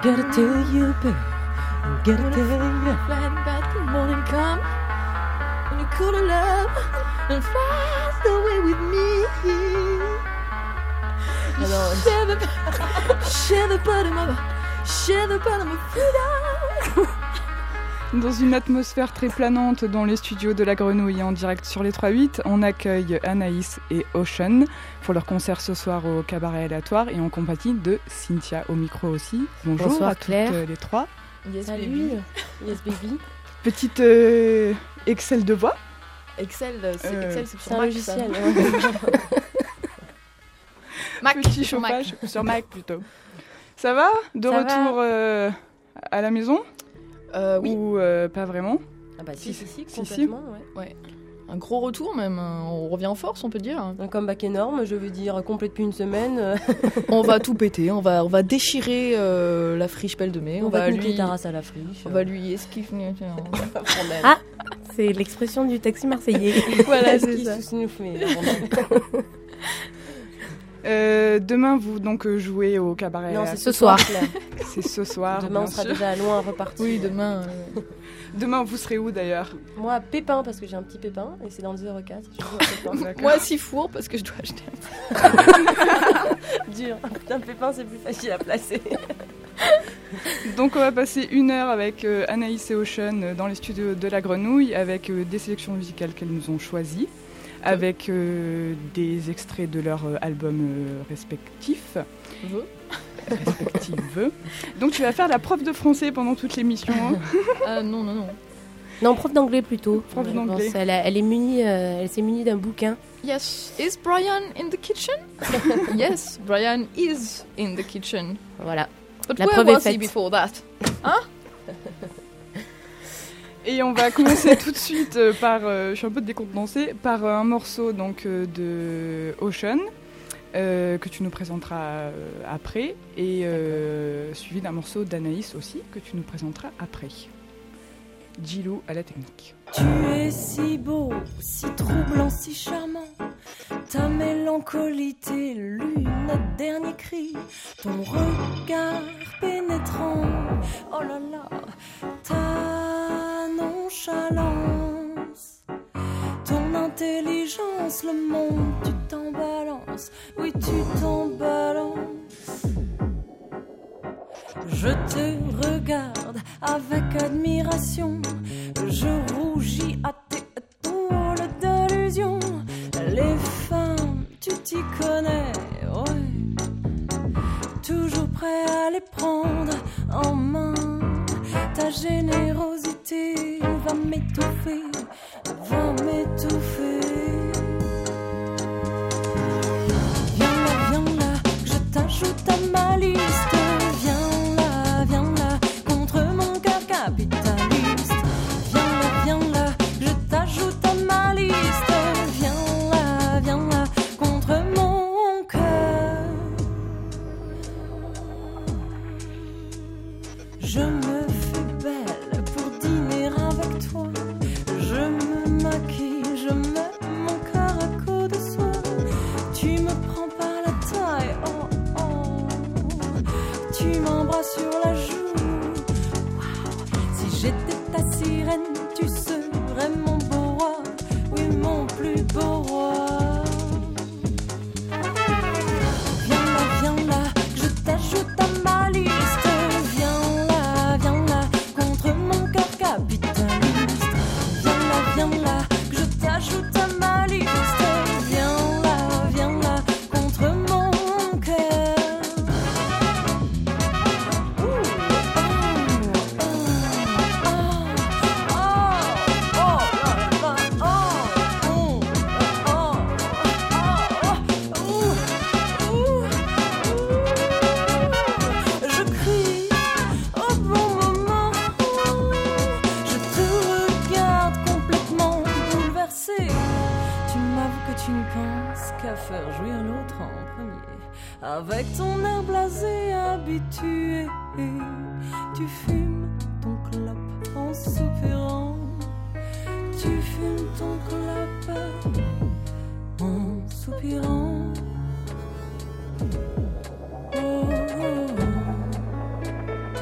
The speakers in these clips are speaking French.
Get it to you, babe. Get it to you. Flying back the morning come. When you cool in love and fly away with me. Share the bottom of freedom. Dans une atmosphère très planante dans les studios de La Grenouille en direct sur les 3-8, on accueille Anaïs et Ocean pour leur concert ce soir au Cabaret Aléatoire et en compagnie de Cynthia au micro aussi. Bonjour Bonsoir, à Claire. toutes les trois. Yes, Salut. baby. Yes, baby. Petite Excel de voix. Excel, c'est C'est sur un Mac, logiciel. ça. Mac, Petit sur Mac. chauffage sur Mac plutôt. Ça va? De Ça retour à la maison? Oui. Ou pas vraiment? Ah bah si, Si, complètement, ouais. Un gros retour même, hein. On revient en force, on peut dire. Un comeback énorme, je veux dire, complet depuis une semaine. On va tout péter, on va déchirer la friche Pelle de Mai. On va niquer ta race à la friche. On va lui esquiver. Ah, C'est l'expression du taxi marseillais. Voilà, c'est ça. Demain, vous donc jouez au Cabaret. Non, c'est Ce soir. Claire. C'est ce soir. Demain, on bien sera sûr. déjà loin reparti. Oui, demain. Demain, vous serez où d'ailleurs? Moi, Pépin, parce que j'ai un petit Pépin, et c'est dans le 04. Je joue à Pépin. D'accord. Moi, Sifour, parce que je dois acheter Dur. Putain, Pépin, c'est plus facile à placer. Donc on va passer 1 heure avec Anaïs et Ocean dans les studios de La Grenouille avec des sélections musicales qu'elles nous ont choisies, avec des extraits de leurs albums respectifs. Respectives. Donc tu vas faire la prof de français pendant toute l'émission. Hein. Non. Non, prof d'anglais plutôt. Prof Je d'anglais. pense. Elle s'est munie d'un bouquin. Yes. Is Brian in the kitchen? Yes, Brian is in the kitchen. Voilà. But La where preuve est was he faite. before that? Et on va commencer tout de suite par, je suis un peu décontenancée, par un morceau donc de Ocean. Que tu nous présenteras après, et suivi d'un morceau d'Anaïs aussi, que tu nous présenteras après. Gilou à la technique. Tu es si beau, si troublant, si charmant. Ta mélancolie, tes lunettes, dernier cri. Ton regard pénétrant. Oh là là, ta nonchalance. Ton intelligence, le monde, tu t'en balances. Oui, tu t'en balances. Je te regarde avec admiration. Je rougis à tes tours d'allusion. Les femmes, tu t'y connais, ouais. Toujours prêt à les prendre en main. Ta générosité va m'étouffer, va m'étouffer. Viens là, je t'ajoute à ma liste. Viens là, contre mon cœur capitaliste. Viens là, je t'ajoute à ma liste. Viens là, contre mon cœur. Je me fais belle pour dîner avec toi. Je me maquille, je mets mon cœur à coup de soie. Tu me prends par la taille, oh oh. Tu m'embrasses sur la joue. Wow. Si j'étais ta sirène, tu serais mon beau roi. Oui, mon plus beau roi. Viens là, je t'ajoute à ma liste. Viens là, contre mon cœur capitaliste. Viens là, je t'ajoute à ma liste. Viens là, contre mon cœur. Je crie au bon moment. Je te regarde complètement bouleversé. Tu m'avoues que tu ne penses qu'à faire jouir l'autre en premier. Avec ton air blasé habitué, tu fumes ton clope en soupirant. Tu fumes ton clope en soupirant. Oh, oh, oh.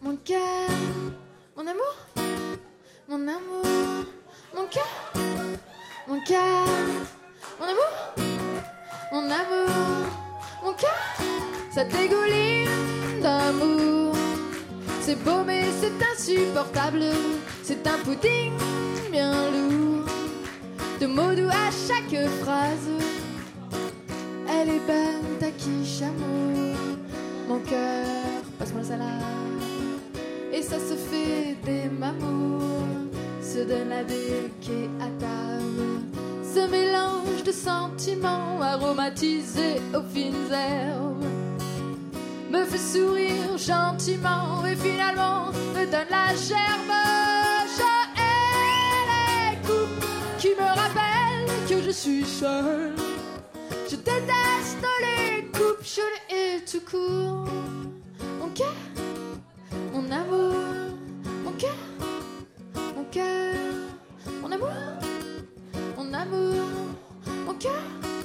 mon cœur, mon amour, mon amour, mon cœur, mon cœur, mon amour, mon amour, mon cœur, ça dégouline d'amour. C'est beau mais c'est insupportable, c'est un pudding bien lourd, de mots doux à chaque phrase. Elle est belle, ta quiche amour, mon cœur, passe-moi la salade. Et ça se fait des mamours, se donne la béquille à table. Ce mélange de sentiments aromatisés aux fines herbes me fait sourire gentiment et finalement me donne la gerbe. Je hais les coupes qui me rappellent que je suis seule. Je déteste les coupes, je les hais tout court. Mon cœur, mon amour, mon cœur, mon cœur, mon amour, mon amour, mon cœur.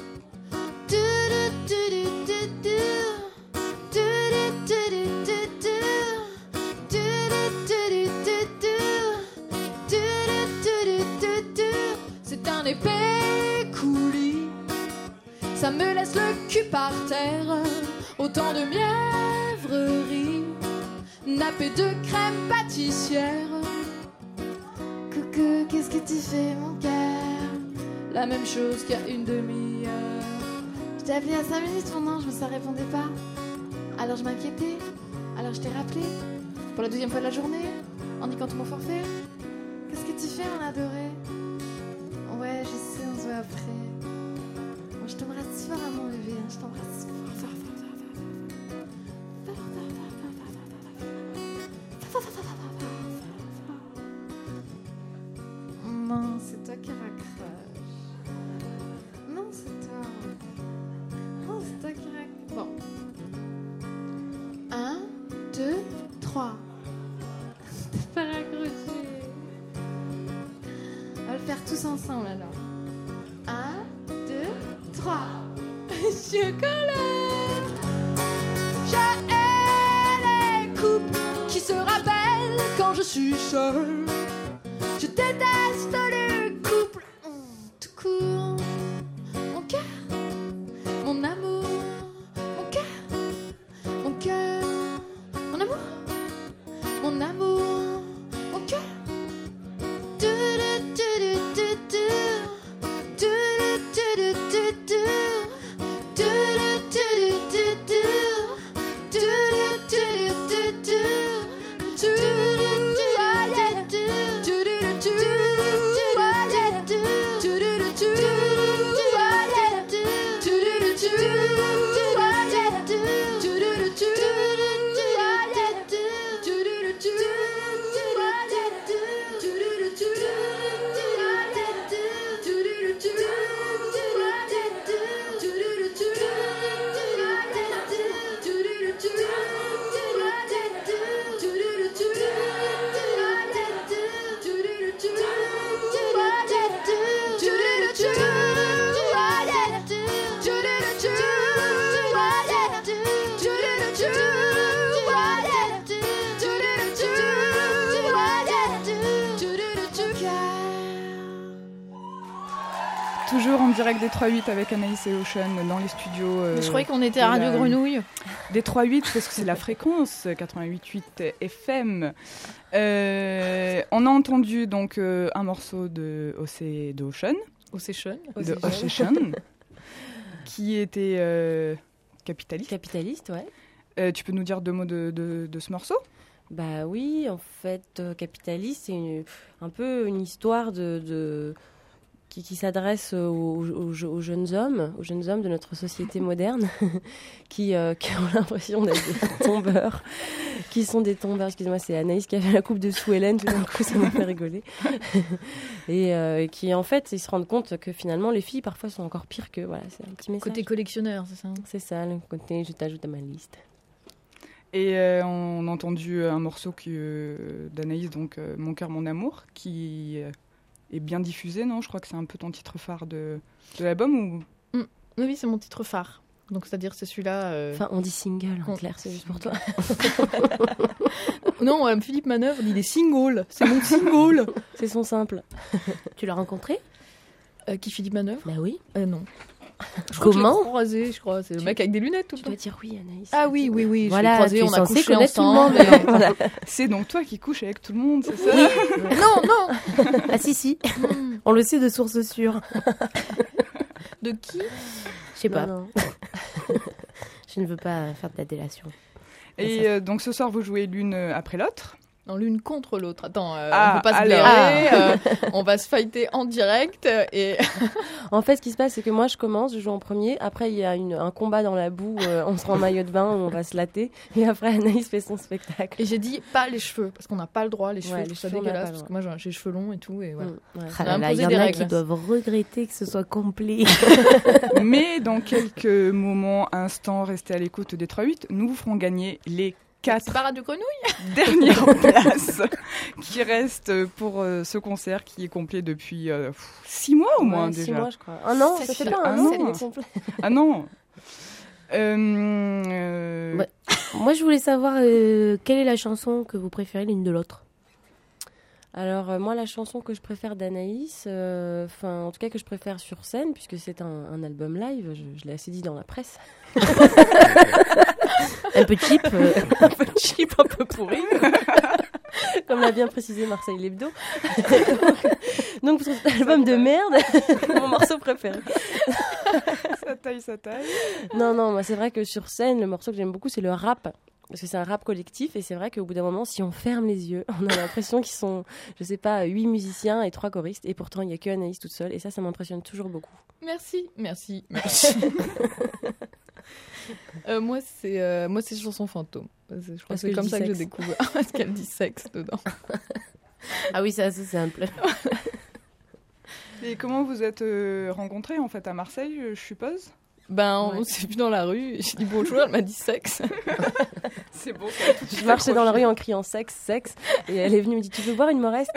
C'est un épais coulis, ça me laisse le cul par terre. Autant de mièvreries, nappé de crème pâtissière. Coucou, qu'est-ce que tu fais mon cœur? La même chose qu'il y a une demi-heure. Je t'ai appelé à 5 minutes mon ange, mais ça répondait pas. Alors je m'inquiétais, alors je t'ai rappelé. Pour la 12e fois de la journée, en niquant tout mon forfait. Qu'est-ce que tu fais mon adoré? Ouais, je sais, on se voit après. Moi je t'embrasse fort à mon bébé, hein. Je t'embrasse fort. Non, c'est toi qui raccroche. Non, c'est toi. Non, c'est toi qui raccroche. Bon. 1, 2, 3. T'as pas raccroché. On va le faire tous ensemble alors. 1, 2, 3. Chocolat. Je hais les coupes qui se rappellent quand je suis seule. Je déteste les couples tout court. Mon cœur, mon amour, mon cœur, mon cœur, mon amour, mon amour, mon cœur. Toujours en direct des 3-8 avec Anaïs et Ocean dans les studios. Je croyais qu'on était à Radio Grenouille. Des 3-8 parce que c'est la fréquence 88.8 FM. On a entendu donc un morceau de Ocean. De Ocean. Qui était capitaliste. Capitaliste, ouais. Tu peux nous dire 2 mots de ce morceau ? Bah oui, en fait, Capitaliste, c'est un peu une histoire qui s'adresse aux jeunes hommes de notre société moderne, qui ont l'impression d'être des tombeurs, qui sont des tombeurs. Excusez-moi, c'est Anaïs qui avait la coupe de sous Hélène, tout d'un coup ça m'a fait rigoler. Et qui en fait, ils se rendent compte que finalement les filles parfois sont encore pires que, voilà, c'est un petit message. Côté collectionneur, c'est ça? C'est ça, le côté je t'ajoute à ma liste. Et on a entendu un morceau d'Anaïs, donc Mon cœur, mon amour, qui est bien diffusé, non? Je crois que c'est un peu ton titre phare de l'album ou... Oui, c'est mon titre phare. Donc c'est-à-dire c'est celui-là. Enfin, on dit single, Con- Claire, c'est juste pour toi. Non, Philippe Manœuvre, il est single. C'est mon single. C'est son simple. Tu l'as rencontré? Qui Philippe Manœuvre? Bah oui. Non. Je crois que je l'ai Comment? croisé, je crois. C'est le mec avec des lunettes tout le Tu temps. dois dire oui, Anaïs. Ah oui, oui, oui. Voilà, je l'ai croisé, tu es on a censée couché connaître tout le ensemble. monde. Voilà. C'est donc toi qui couches avec tout le monde, c'est ça? Non, non. Ah si, on le sait de sources sûres. De qui? Je sais pas. Non. Je ne veux pas faire de la délation. Et donc ce soir, vous jouez l'une après l'autre. Non, l'une contre l'autre. Attends, Ah, on peut pas se alors. blairer. On va se fighter en direct. Et En fait, ce qui se passe, c'est que moi, je commence, je joue en premier. Après, il y a un combat dans la boue. On se rend en maillot de bain, on va se latter. Et après, Anaïs fait son spectacle. Et j'ai dit pas les cheveux, parce qu'on n'a pas le droit, les cheveux, Ouais, je les trouve ça cheveux, on n'a dégueulasse, pas le parce que moi j'ai les cheveux longs et tout, et voilà. Ouais. Ah là là, Il y en a qui doivent regretter que ce soit complet. Mais dans quelques moments, instants, restez à l'écoute des 3-8. Nous vous ferons gagner les C'est 4 pas Radio Grenouille? dernières places qui restent pour ce concert qui est complet depuis 6 mois au moins 6 déjà. mois, je crois. Un an, ça Sept- fait pas un un an an. qu'il est complet. Ah non. Ouais. Moi, je voulais savoir quelle est la chanson que vous préférez l'une de l'autre. Alors, moi, la chanson que je préfère d'Anaïs, en tout cas que je préfère sur scène, puisque c'est un album live, je l'ai assez dit dans la presse. Un peu cheap, un peu pourri. Comme l'a bien précisé Marseille Lebdo. Donc, pour cet album de merde, mon morceau préféré. Ça taille. Non, moi, c'est vrai que sur scène, le morceau que j'aime beaucoup, c'est le rap. Parce que c'est un rap collectif et c'est vrai qu'au bout d'un moment, si on ferme les yeux, on a l'impression qu'ils sont, je sais pas, 8 musiciens et 3 choristes et pourtant il n'y a que Anaïs toute seule et ça m'impressionne toujours beaucoup. Merci. Moi, c'est Chanson Fantôme. Je crois que Parce c'est que comme je ça dis que j'ai sexe. découvert. Parce qu'elle dit sexe dedans. Ah oui, c'est assez simple. Et comment vous êtes rencontrés en fait à Marseille, je suppose? On Ouais. s'est vu dans la rue, j'ai dit bonjour, elle m'a dit sexe. C'est bon. Je marchais dans la rue en criant sexe et elle est venue me dire tu veux boire une moreste?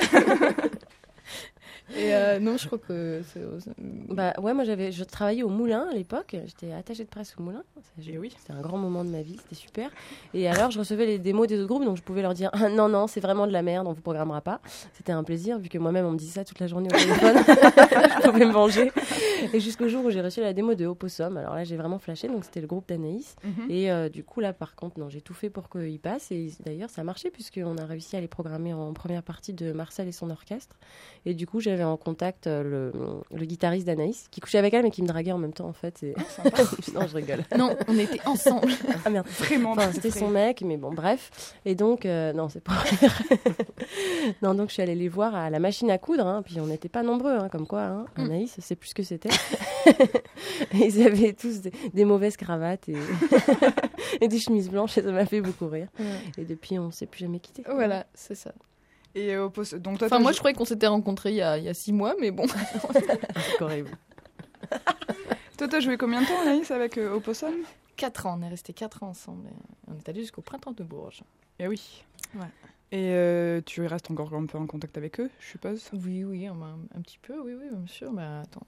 Et non, je crois que c'est... Bah ouais, moi je travaillais au Moulin à l'époque, j'étais attachée de presse au Moulin. Et oui. C'était un grand moment de ma vie, c'était super. Et alors je recevais les démos des autres groupes, donc je pouvais leur dire ah, non, c'est vraiment de la merde, on vous programmera pas. C'était un plaisir vu que moi-même on me disait ça toute la journée au téléphone, je pouvais me venger. Et jusqu'au jour où j'ai reçu la démo de Opossum, alors là j'ai vraiment flashé, donc c'était le groupe d'Anaïs. Mhm. Et du coup là par contre non, j'ai tout fait pour qu'ils passent et d'ailleurs ça a marché puisqu'on a réussi à les programmer en première partie de Marcel et son orchestre. Et du coup j'avais en contact le guitariste d'Anaïs qui couchait avec elle mais qui me draguait en même temps en fait. Et... non je rigole. Non, on était ensemble. Ah merde. Vraiment. Enfin, c'était son mec, mais bon, bref. Et donc, non, c'est pas non, donc je suis allée les voir à la machine à coudre, hein, puis on n'était pas nombreux, hein, comme quoi, hein. Anaïs, c'est plus ce que c'était. Et ils avaient tous des mauvaises cravates et... et des chemises blanches, et ça m'a fait beaucoup rire. Et depuis, on ne s'est plus jamais quittés. Voilà, c'est ça. Et donc toi, Enfin, moi, je croyais qu'on s'était rencontrés il y a 6 mois, mais bon. C'est horrible. toi, t'as joué combien de temps, Anaïs, avec Opossum? 4 ans, on est restés 4 ans ensemble. Et on est allé jusqu'au printemps de Bourges. Eh oui. Ouais. Et tu restes encore un peu en contact avec eux, je suppose? Oui, un petit peu, oui, bien sûr. Mais attends,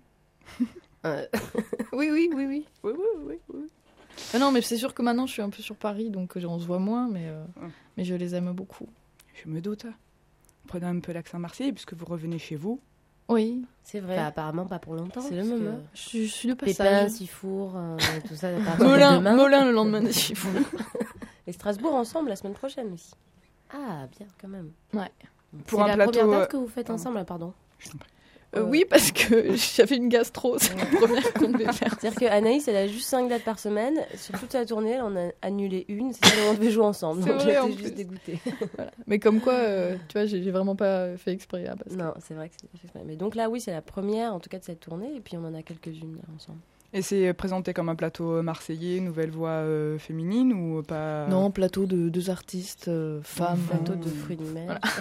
oui. Oui. Ah non, mais c'est sûr que maintenant, je suis un peu sur Paris, donc on se voit moins, mais je les aime beaucoup. Je me doute. Prenez un peu l'accent marseillais puisque vous revenez chez vous. Oui, C'est vrai. Enfin, apparemment, pas pour longtemps. C'est le parce moment. que je suis de Pépin, passage. Sifour, tout ça. à partir de demain. Molin le lendemain des chiffres. Et Strasbourg ensemble la semaine prochaine aussi. Ah, bien, quand même. Ouais. Pour C'est un la plateau, première date que vous faites ensemble, là, pardon. Je t'en prie. Oui, parce que j'avais une gastro, c'est la première qu'on devait faire. C'est-à-dire qu'Anaïs, elle a juste 5 dates par semaine. Sur toute sa tournée, elle en a annulé une. C'est celle où on devait jouer ensemble. C'est Donc vrai, en j'étais juste plus. dégoûtée. Voilà. Mais comme quoi, tu vois, j'ai vraiment pas fait exprès. Hein, parce que... Non, c'est vrai que c'est pas fait exprès. Mais donc là, oui, c'est la première, en tout cas, de cette tournée. Et puis on en a quelques-unes là, ensemble. Et c'est présenté comme un plateau marseillais, nouvelle voix féminine ou pas? Non, plateau de 2 artistes, femmes. Plateau de fruits de mer. Voilà.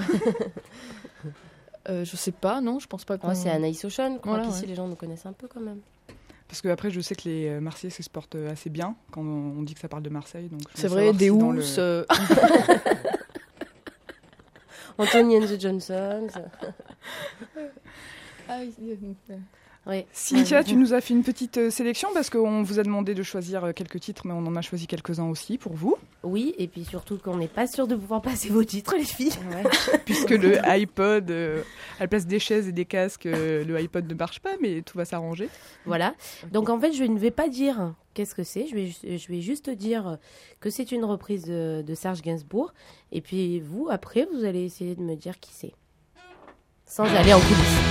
Je sais pas, non, je pense pas qu'on... Oh, c'est Anaïs Ocean. Je crois Voilà, qu'ici, ouais. les gens nous connaissent un peu quand même. Parce que après, je sais que les Marseillais s'exportent assez bien quand on dit que ça parle de Marseille. Donc je C'est veux vrai, savoir des si dans housses. Anthony and the Johnsons. Ah oui, Oui. Cynthia, tu nous as fait une petite sélection parce qu'on vous a demandé de choisir quelques titres, mais on en a choisi quelques-uns aussi pour vous. Oui, et puis surtout qu'on n'est pas sûr de pouvoir passer vos titres, les filles. Puisque le iPod, à la place des chaises et des casques, le iPod ne marche pas, mais tout va s'arranger. Voilà. Donc en fait, je ne vais pas dire qu'est-ce que c'est. Je vais juste dire que c'est une reprise de Serge Gainsbourg. Et puis vous, après, vous allez essayer de me dire qui c'est. Sans aller en coulisses.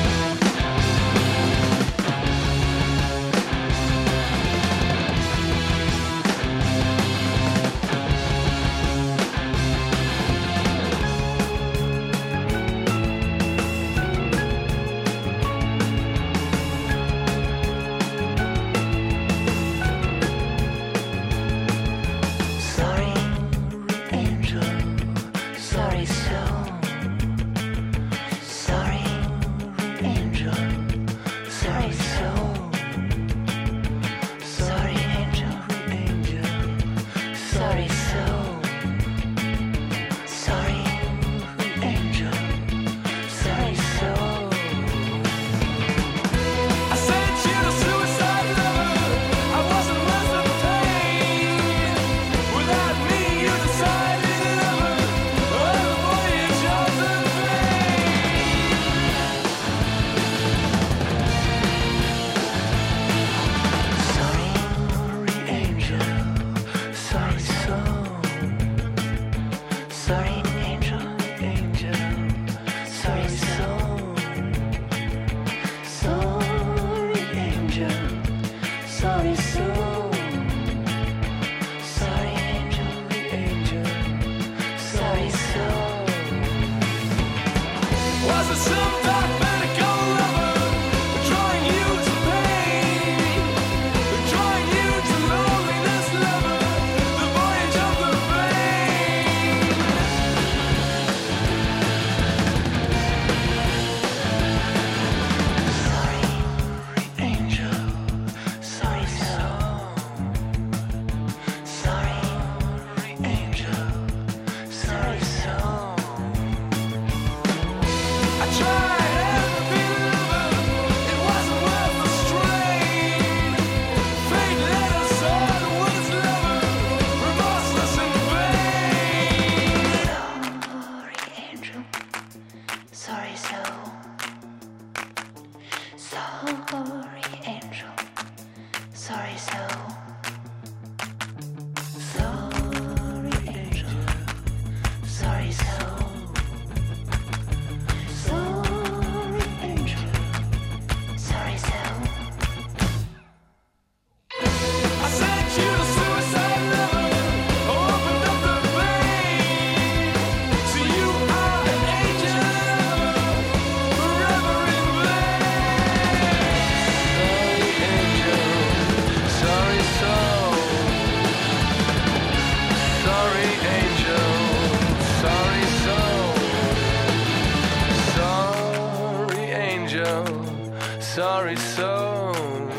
Sorry soul,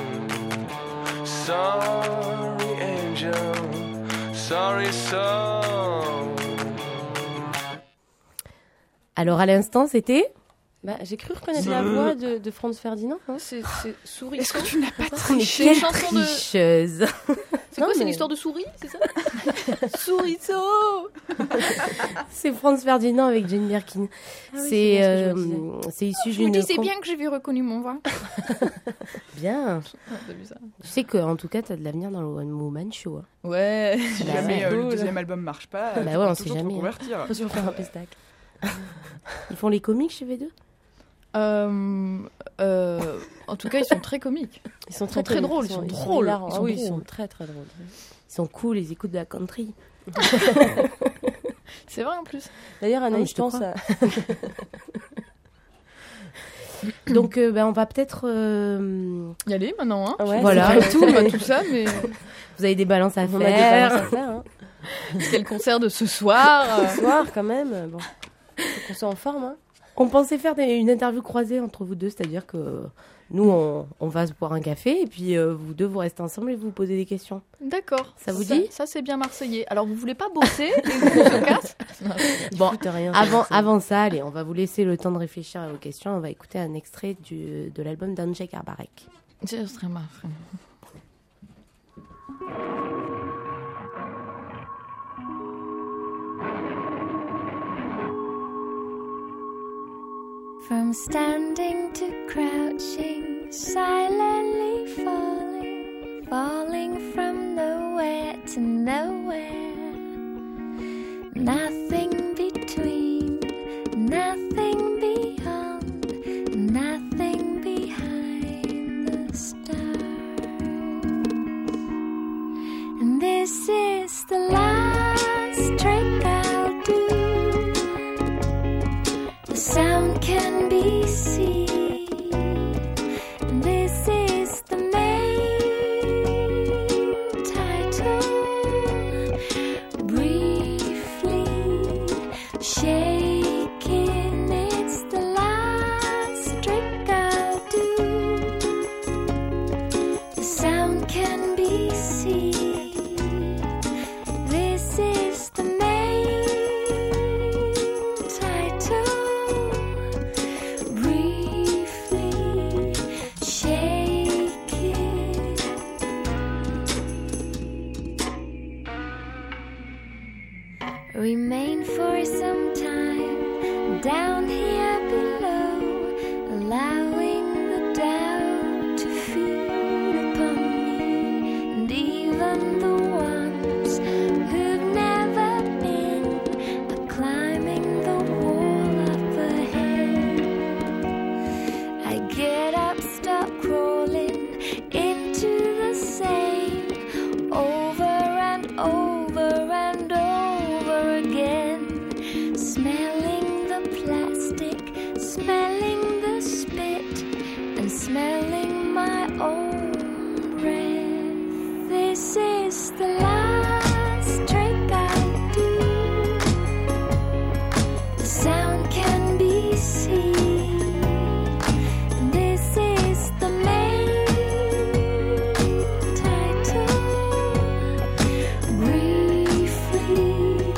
sorry angel, sorry soul. Alors à l'instant, c'était j'ai cru reconnaître la voix de Franz Ferdinand. Hein. C'est souris. Est-ce que tu n'as pas mais triché? quelle chanson de- tricheuse. C'est quoi, c'est une histoire de souris, c'est ça? Souriceau. C'est Franz Ferdinand avec Jane Birkin. oui, c'est c'est bien ce que je disais. c'est issu Je me d'une dis, c'est bien que j'ai reconnu mon voix. Bien. T'as vu ça? Tu sais qu'en tout cas, t'as de l'avenir dans le One Woman Show. Hein. Ouais. Si Bah jamais ouais. le deuxième album marche pas, Bah tu ouais, peux on sait toujours te jamais, hein. reconvertir. Faut toujours faire un pestac. Ils font les comiques chez V2 ? En tout cas, ils sont très comiques. Ils sont très comiques, drôles, ils sont drôles. hilarants. Ils Ah sont oui, drôles. ils sont très très drôles. Ils sont cool, ils écoutent de la country. C'est vrai en plus. D'ailleurs, mais Anaïs, je je te pense crois. à... Donc, on va peut-être. Y aller maintenant, hein. Ouais, Voilà. Pas tout, pas tout ça, mais Vous avez des balances à on a des faire. balances à faire. Hein. quel concert de ce soir. Ce soir, quand même. Bon, faut qu'on soit en forme. Hein. On pensait faire une interview croisée entre vous deux, c'est-à-dire que Nous, on va se boire un café et puis vous deux, vous restez ensemble et vous posez des questions. D'accord. Ça vous dit ? Ça, c'est bien marseillais. Alors, vous voulez pas bosser et qu'on se casse ? Bon, Écoute, rien, avant ça, allez, on va vous laisser le temps de réfléchir à vos questions. On va écouter un extrait de l'album d'Andrzej Garbarek. C'est très marrant. From standing to crouching, silently falling, falling from nowhere to nowhere. Nothing between, nothing beyond, nothing behind the stars. And this is the last trick I'll do. The sound can be seen. This is the main title. Briefly shaking, it's the last trick I'll do. The sound can be seen. This is the main title. Briefly shaking. Remain for some time down here below, allowing the doubt to feed upon me, and even the ones who've never been are climbing the wall up ahead. I get up, start crawling into the same, over and over and over again, smelling the plastic, smelling the spit, and smelling my own breath. This is the last trick I do. The sound can be seen. This is the main title. Briefly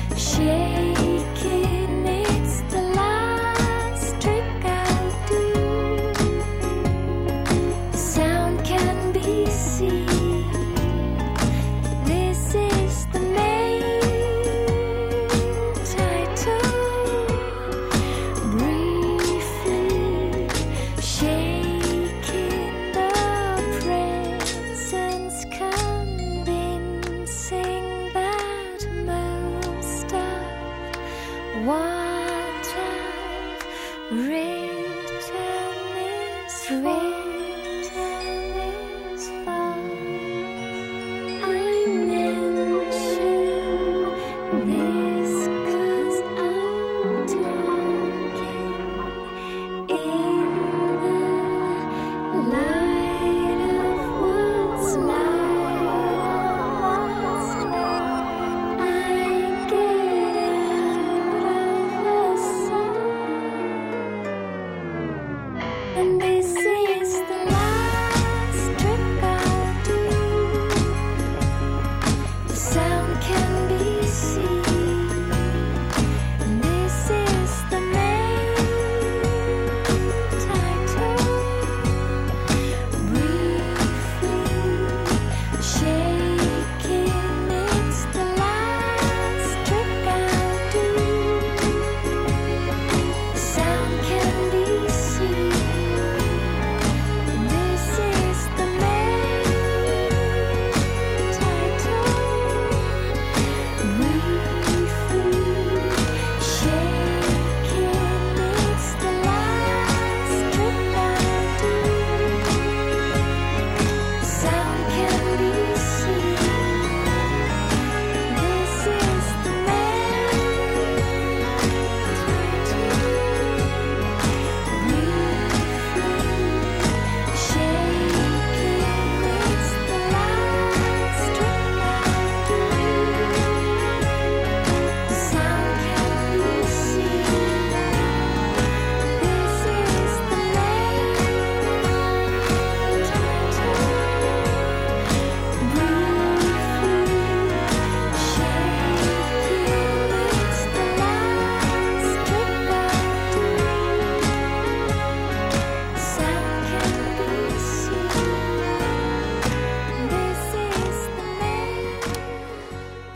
shaking, it's the last trick I'll do. The sound can be seen.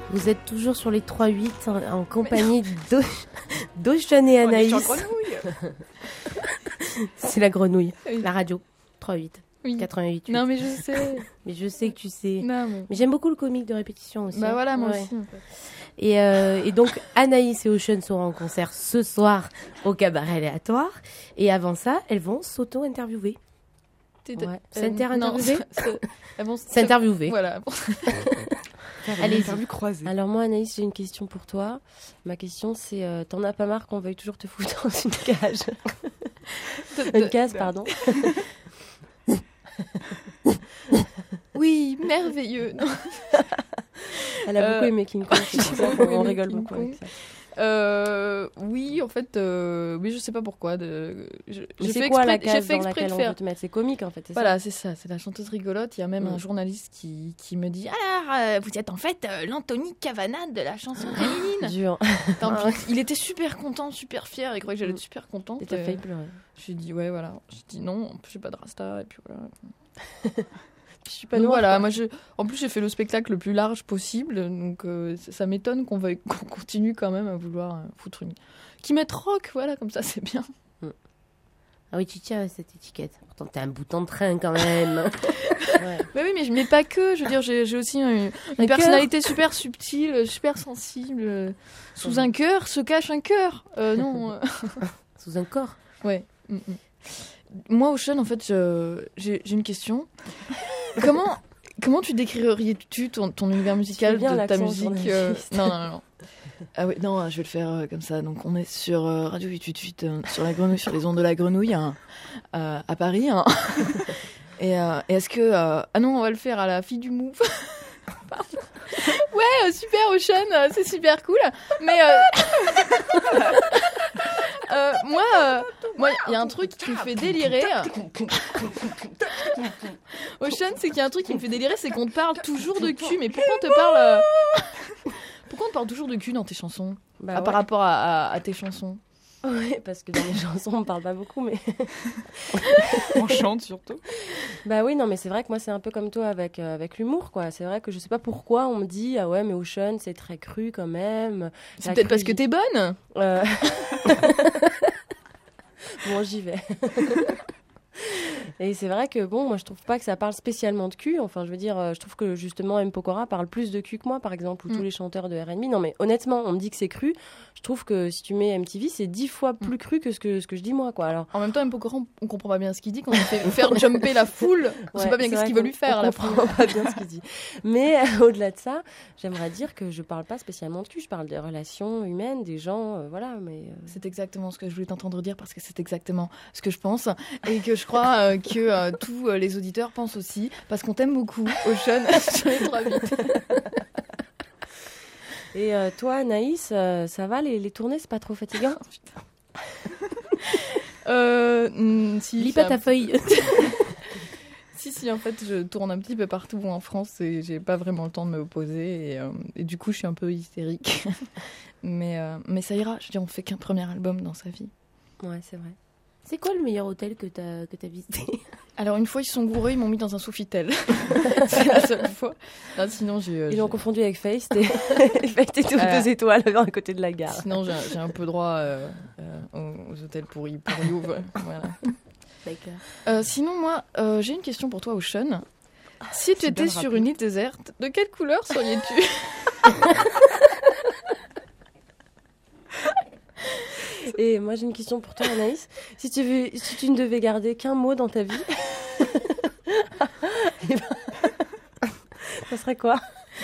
Vous êtes toujours sur les 3-8 en compagnie d'Ocean et Anaïs. On est sur Grenouille. C'est la grenouille, Oui. la radio. 3-8, Oui. 88. Non, mais je sais. Mais je sais que tu sais. Non, mais... Mais j'aime beaucoup le comique de répétition aussi. Bah hein. voilà, moi Ouais. aussi. En fait. Et donc, Anaïs et Ocean seront en concert ce soir au Cabaret Aléatoire. Et avant ça, elles vont s'auto-interviewer. Ouais. S'inter-interviewer S'interviewer. Voilà. Bon. Allez-y. Interview croisée. Alors moi, Anaïs, j'ai une question pour toi. Ma question, c'est t'en as pas marre qu'on veuille toujours te foutre dans une cage Une case, pardon. Oui, merveilleux. Non. Elle a beaucoup aimé King Kong, c'est pour ça qu'on aimé rigole King beaucoup Kong. avec ça. Oui, en fait, oui, je sais pas pourquoi. Mais c'est quoi la case fait dans exprès laquelle de on faire. veut te mettre? C'est comique, en fait, c'est Voilà, c'est ça, c'est la chanteuse rigolote. Il y a même Mm. un journaliste qui me dit alors, vous êtes en fait l'Anthony Cavana de la chanson ça féminine. Dur. Attends, puis il était super content, super fier. Il croyait que j'allais être super contente. Et t'as failli pleurer. J'ai dit ouais, voilà. J'ai dit non, en plus j'ai pas de rasta et puis voilà. Je suis pas Donc noire. voilà, moi en plus j'ai fait le spectacle le plus large possible, donc ça m'étonne qu'on continue quand même à vouloir foutre une qui mette rock, voilà, comme ça c'est bien. Ah oui, tu tiens à cette étiquette. Pourtant, t'as un bouton de train quand même. Ouais. Bah oui, mais je mets pas que, je veux dire, j'ai aussi une Un personnalité super subtile, super sensible. Sous un cœur se cache un cœur. Non. Sous un corps. Ouais. Mm, mm. Moi, Ocean, en fait, j'ai une question. Comment tu décrirais-tu ton univers musical, bien de ta l'accent musique journaliste. Non. Ah oui, non, je vais le faire comme ça. Donc, on est sur Radio 888, sur la grenouille, sur les ondes de la grenouille, hein, à Paris. Hein. Et est-ce que... Ah non, on va le faire à la fille du Move. Pardon. Ouais, super Ocean, c'est super cool. Mais moi, il y a un truc qui me fait délirer. Ocean, c'est qu'il y a un truc qui me fait délirer, c'est qu'on te parle toujours de cul. Mais pourquoi on te parle pourquoi on te parle toujours de cul dans tes chansons Bah par rapport à tes chansons? Ouais, parce que dans les chansons, on parle pas beaucoup, mais... On chante surtout. Bah oui, non, mais c'est vrai que moi, c'est un peu comme toi avec l'humour, quoi. C'est vrai que je sais pas pourquoi on me dit, ah ouais, mais Ocean, c'est très cru quand même. C'est La peut-être parce que cru- t'es bonne. Bon, j'y vais. Et c'est vrai que, bon, moi, je trouve pas que ça parle spécialement de cul. Enfin, je veux dire, je trouve que, justement, M. Pokora parle plus de cul que moi, par exemple, ou tous les chanteurs de R&B. Non, mais honnêtement, on me dit que c'est cru. Je trouve que si tu mets MTV, c'est 10 fois plus cru que ce que je dis moi, quoi. Alors, En même temps, M. Pokora, on comprend pas bien ce qu'il dit quand on fait faire jumper la foule. On sait ouais, pas bien c'est qu'est-ce vrai qu'il veut qu'on- lui faire à on la foule. comprend pas bien ce qu'il dit. Mais au-delà de ça, j'aimerais dire que je parle pas spécialement de cul. Je parle des relations humaines, des gens, voilà. Mais C'est exactement ce que je voulais t'entendre dire parce que c'est exactement ce que je pense et que je crois que tous les auditeurs pensent aussi parce qu'on t'aime beaucoup, Ocean, sur les 3-8. Et toi, Anaïs, ça va les tournées, c'est pas trop fatigant? Si, Lis pas ça- ta feuille. Si, en fait, je tourne un petit peu partout en France et j'ai pas vraiment le temps de me poser et du coup, je suis un peu hystérique. mais ça ira, je veux dire, on fait qu'un premier album dans sa vie. Ouais, c'est vrai. C'est quoi le meilleur hôtel que t'as visité? Alors, une fois, ils sont gourés, ils m'ont mis dans un Sofitel. C'est la seule fois. Non, sinon, Ils l'ont confondu avec Face. Face était aux 2 étoiles à côté de la gare. Sinon, j'ai un peu droit aux hôtels pourris. Voilà. D'accord. Sinon, moi, j'ai une question pour toi, Ocean. Si tu c'est bien étais sur rapide. une île déserte, de quelle couleur seriez-tu? Et moi, j'ai une question pour toi, Anaïs. Si tu ne devais garder qu'un mot dans ta vie, eh ben, ça serait quoi?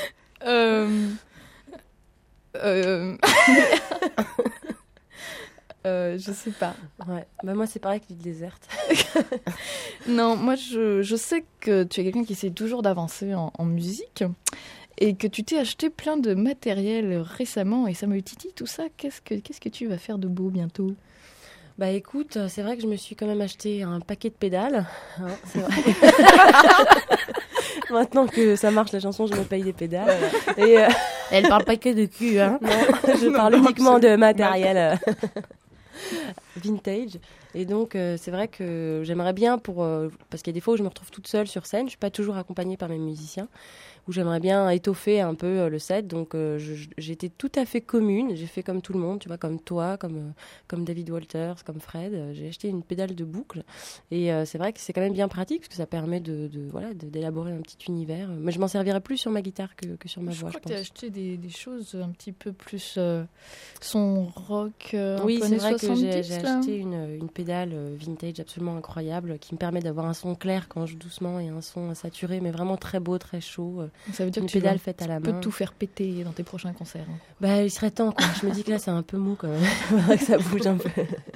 Je sais pas. Ouais. Bah, moi, c'est pareil que l'île déserte. Non, moi, je sais que tu es quelqu'un qui essaie toujours d'avancer en musique et que tu t'es acheté plein de matériel récemment et ça me titille tout ça. Qu'est-ce que tu vas faire de beau bientôt? Bah écoute, c'est vrai que je me suis quand même acheté un paquet de pédales. Hein, c'est vrai. Maintenant que ça marche la chanson, je me paye des pédales. Et elle parle pas que de cul, hein. Non, je parle uniquement de matériel vintage. Et donc c'est vrai que j'aimerais bien parce qu'il y a des fois où je me retrouve toute seule sur scène. Je suis pas toujours accompagnée par mes musiciens. où j'aimerais bien étoffer un peu le set. Donc j'étais tout à fait commune. J'ai fait comme tout le monde, tu vois, comme toi, comme David Walters, comme Fred. J'ai acheté une pédale de boucle. Et c'est vrai que c'est quand même bien pratique parce que ça permet d'élaborer un petit univers. Mais je m'en servirai plus sur ma guitare que sur ma voix, je crois que tu as pense. acheté des choses un petit peu plus son rock Oui, un peu c'est années vrai que 70, j'ai là. acheté une pédale vintage absolument incroyable qui me permet d'avoir un son clair quand je joue doucement et un son saturé, mais vraiment très beau, très chaud. Ça veut dire Une que tu pédale faite à la peux main. tout faire péter dans tes prochains concerts. Bah, il serait temps, quoi. Je me dis que là, c'est un peu mou quand même. Il faudrait que ça bouge un peu.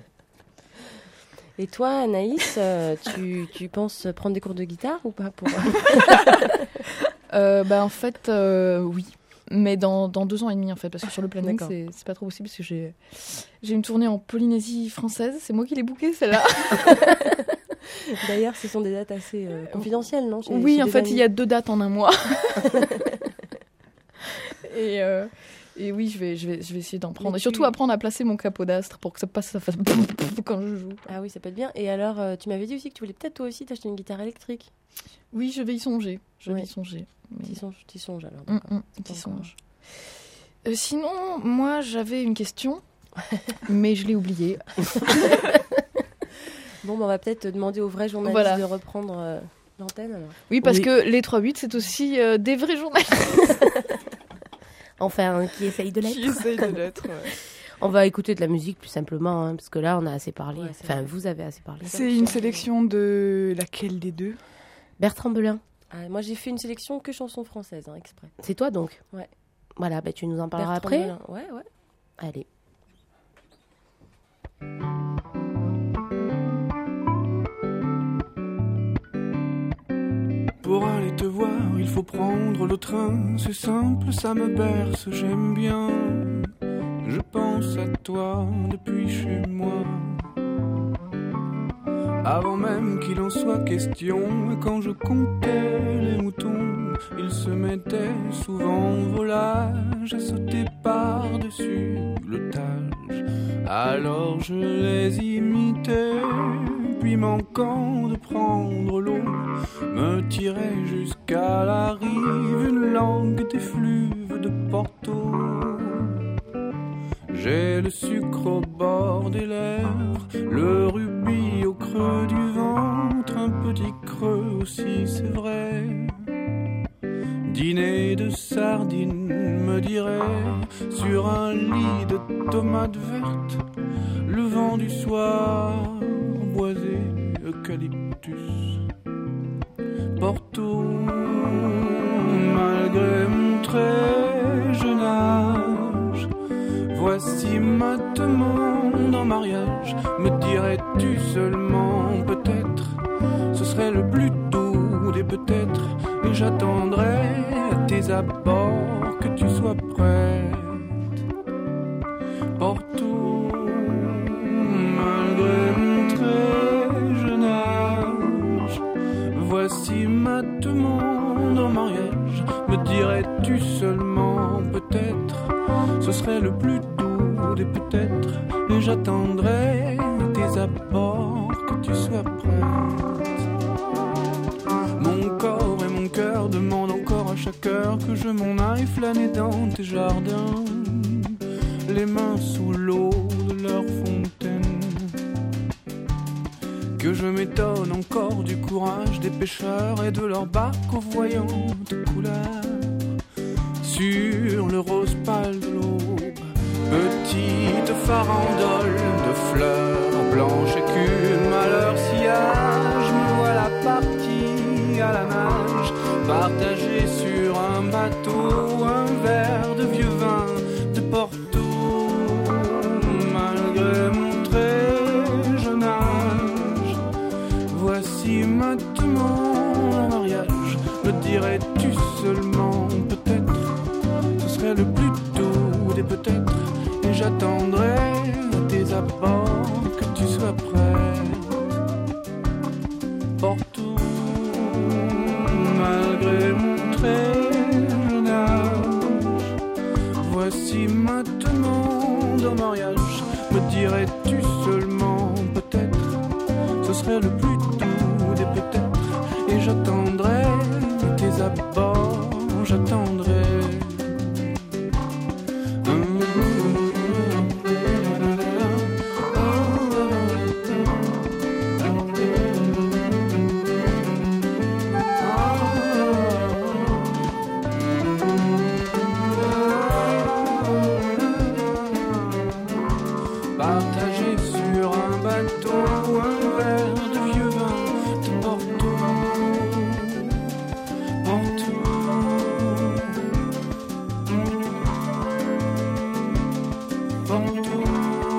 Et toi, Anaïs, tu penses prendre des cours de guitare ou pas pour... En fait, oui. Mais dans 2 ans et demi, en fait, parce que sur le planning, D'accord. c'est pas trop possible, parce que j'ai une tournée en Polynésie française. C'est moi qui l'ai bookée, celle-là. D'ailleurs, ce sont des dates assez confidentielles, non Oui, chez en des fait, amis. il y a 2 dates en un mois. Et oui, je vais essayer d'en prendre. Mais Et surtout apprendre à placer mon capot d'astre pour que ça fasse quand je joue. Ah oui, ça peut être bien. Et alors, tu m'avais dit aussi que tu voulais peut-être toi aussi t'acheter une guitare électrique. Oui, je vais y songer. Je vais Ouais. y songer. Mais- T'y songes alors. d'accord. T'y Pas encore. songes. Sinon, moi, j'avais une question, mais je l'ai oubliée. Bon, on va peut-être demander aux vrais journalistes Voilà. de reprendre l'antenne alors. Oui, parce Oui. que les 3-8, c'est aussi des vrais journalistes. Enfin, qui essaye de l'être. Qui essaye de l'être. Ouais. On va écouter de la musique plus simplement, hein, parce que là, on a assez parlé. Ouais, c'est Enfin, vrai. vous avez assez parlé. C'est une sélection de laquelle des deux? Bertrand Belin. Ah, moi, j'ai fait une sélection que chansons françaises, hein, exprès. C'est toi donc? Ouais. Voilà, bah, tu nous en parleras Bertrand après. Belin. Ouais, ouais. Allez. Pour aller te voir, il faut prendre le train. C'est simple, ça me berce, j'aime bien. Je pense à toi depuis chez moi. Avant même qu'il en soit question, quand je comptais les moutons, ils se mettaient souvent en volage à sauter par-dessus le tage. Alors je les imitais, puis manquant de prendre l'eau, me tirais jusqu'à la rive, une langue d'effluve de Porto. J'ai le sucre au bord des lèvres, le rubis au creux du ventre, un petit creux aussi, c'est vrai. Dîner de sardines, me dirait, sur un lit de tomates vertes, le vent du soir, boisé, eucalyptus. Porto, malgré mon très jeune âge, voici ma demande en mariage. Me dirais-tu seulement peut-être, ce serait le plus doux des peut-être, et j'attendrai à tes abords que tu sois prête. Porto, malgré mon très jeune âge, voici ma demande en mariage. Me dirais-tu seulement peut-être, ce serait le plus doux des peut-être, et j'attendrai tes abords que tu sois prête. Mon corps et mon cœur demandent encore à chaque heure que je m'en aille flâner dans tes jardins, les mains sous l'eau de leur fontaine. Que je m'étonne encore du courage des pêcheurs et de leurs barques aux voyantes couleurs. Sur le rose pâle de l'aube, petite farandole de fleurs blanches écumes à leur sillage, me voilà parti à la nage, partagé sur un bateau, un verre de vieux vin de Porto. Malgré mon très jeune âge, voici ma demande en mariage. Me dirais-tu seulement peut-être, ce serait le plus doux des peut-être, et j'attendrai à tes abords que tu sois prête. Porto, malgré mon très jeune âge, voici ma demande en mariage. Me dirais-tu seulement peut-être, ce serait le plus doux des peut-être, et j'attendrai tes abords, j'attendrai. Partagé sur un bateau, un verre de vieux vin de Porto, Porto. Porto.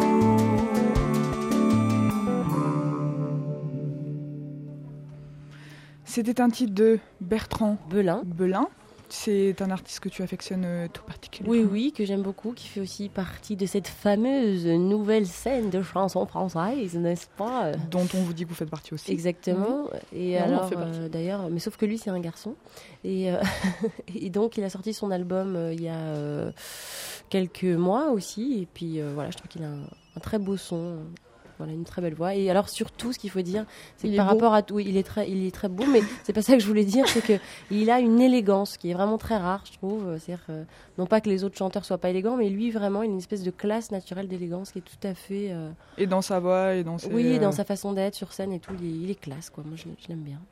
C'était un titre de Bertrand Belin. Belin. C'est un artiste que tu affectionnes tout particulièrement. Oui, oui, que j'aime beaucoup, qui fait aussi partie de cette fameuse nouvelle scène de chansons françaises, n'est-ce pas? Dont on vous dit que vous faites partie aussi. Exactement. Et Non, on alors, fait partie. d'ailleurs, mais sauf que lui, c'est un garçon. Et, et donc, il a sorti son album il y a quelques mois aussi. Et puis, voilà, je trouve qu'il a un très beau son. Voilà, une très belle voix. Et alors, surtout, ce qu'il faut dire, c'est Il que est par beau. rapport à tout, oui, il est très beau, mais c'est pas ça que je voulais dire, c'est que il a une élégance qui est vraiment très rare, je trouve. C'est-à-dire, non pas que les autres chanteurs soient pas élégants, mais lui, vraiment, il a une espèce de classe naturelle d'élégance qui est tout à fait. Et dans sa voix, et dans ses... Oui, et dans sa façon d'être sur scène et tout, il est classe, quoi. Moi, je l'aime bien.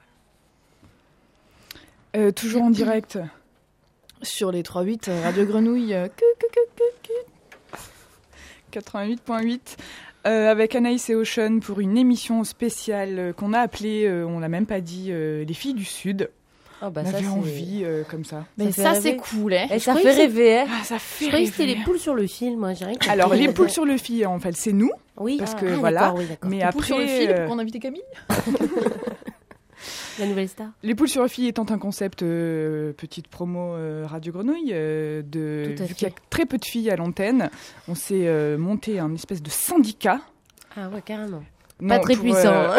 Toujours en direct. Sur les 3-8, Radio Grenouille. 88.8 avec Anaïs et Ocean pour une émission spéciale qu'on a appelée, on l'a même pas dit, Les Filles du Sud. Ah bah On ça, avait c'est... envie comme ça. Mais fait ça, rêver. c'est cool, hein. Eh, ça Je fait croyais que rêver, hein. Ah, ça fait Je croyais que c'était rêver. les poules sur le fil, moi, j'ai rien compris. Alors, les poules sur le fil, en fait, c'est nous. Oui, parce que d'accord, voilà. oui, d'accord. Mais Les poules après, sur le fil pour qu'on invite Camille. La nouvelle star. Les poules sur le fil étant un concept, petite promo Radio Grenouille, Tout à vu qu'il y a fait. très peu de filles à l'antenne, on s'est monté un espèce de syndicat. Ah ouais, carrément. Non, Pas très pour, puissant, hein.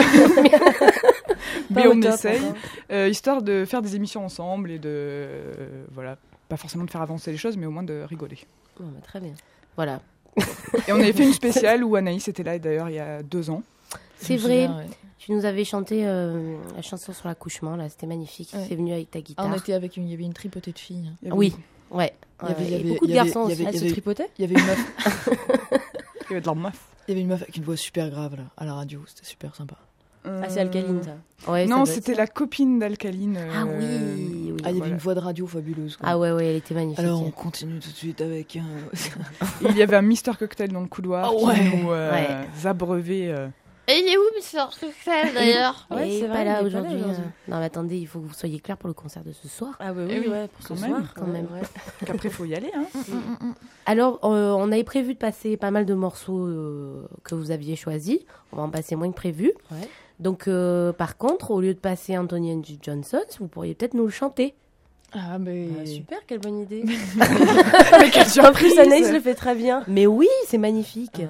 mais Pas au on top, essaye, encore. histoire de faire des émissions ensemble et de, voilà, pas forcément de faire avancer les choses, mais au moins de rigoler. Bon, bah, très bien. Voilà. Et on avait fait une spéciale où Anaïs était là, d'ailleurs, il y a 2 ans. C'est vrai. Tu nous avais chanté la chanson sur l'accouchement, là, c'était magnifique. Ouais. Tu es venu avec ta Ah, guitare. on était avec il y avait une tripotée de filles. Il y avait- Oui, ouais. Il y avait- beaucoup de il y avait- garçons il y aussi. avait- Elles se il y avait- tripotaient. Il y avait une meuf, Il y avait de la meuf. il y avait une meuf avec une voix super grave là, à la radio, c'était super sympa. Ah, c'est Alcaline, ça. Ouais, ça Non, doit être c'était ça. la copine d'Alcaline. Ah oui, oui. Ah, il y avait Voilà. une voix de radio fabuleuse. quoi. Ah ouais, ouais, elle était magnifique. Alors on continue tout de suite avec Il y avait un Mister Cocktail dans le couloir Ah ouais. qui nous Ouais. abreuvait. Et il est où, Mr. Cocktail, d'ailleurs? Ouais, Et c'est pas pas là là aujourd'hui. aujourd'hui. Non, mais attendez, il faut que vous soyez clair pour le concert de ce soir. Ah oui, oui, ouais, pour quand ce même. soir, quand même. Ouais. Qu'après, il faut y aller. Hein. Alors, on avait prévu de passer pas mal de morceaux que vous aviez choisis. On va en passer moins que prévu. Ouais. Donc, par contre, au lieu de passer Anthony and Johnson, vous pourriez peut-être nous le chanter. Ah mais Ah, super, quelle bonne idée. Mais quelle En plus, surprise. Anaïs le fait très bien. Mais oui, c'est magnifique.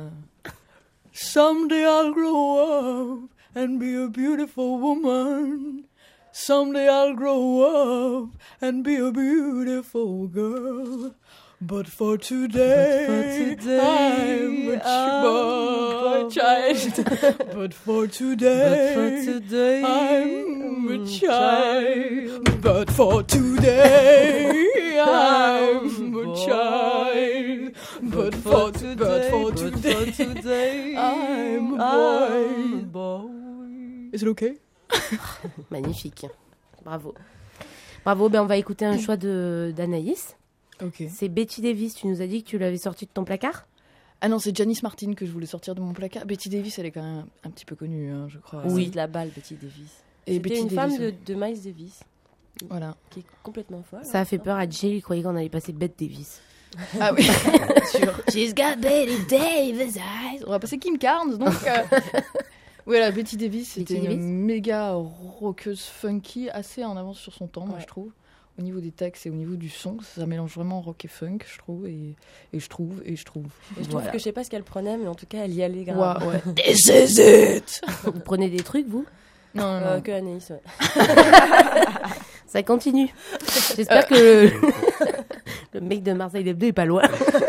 Someday I'll grow up and be a beautiful woman. Someday I'll grow up and be a beautiful girl. But for today, I'm a boy child. But for today, I'm a child. But for today, I'm a child. But for today, I'm a boy. Is it okay? Magnifique. Bravo. Bravo, ben on va écouter un choix d'Anaïs. Ok. C'est Betty Davis, tu nous as dit que tu l'avais sorti de ton placard? Ah non, c'est Janice Martin que je voulais sortir de mon placard. Betty Davis, elle est quand même un petit peu connue, hein, je crois. Oui, de la balle, Betty Davis. Et C'était Betty une Davis, femme ouais. de Miles Davis, Voilà. qui est complètement folle. hein. Ça a fait peur à Jay, il croyait qu'on allait passer Bette Davis. Ah oui, sûr. She's got Betty Davis eyes. On va passer Kim Carnes, donc. Voilà, Betty Davis, Betty c'était Davis. une méga rockeuse funky, assez en avance sur son temps, moi Ouais. je trouve. Au niveau des textes et au niveau du son, ça mélange vraiment rock et funk, je trouve, et je trouve. Et je trouve Voilà. que je sais pas ce qu'elle prenait, mais en tout cas, elle y allait grave. Ouais, ouais. This is it. Vous prenez des trucs, vous? Non, non, non. Que Anaïs, ouais. Ça continue. J'espère que le mec de Marseille Lebdo est pas loin.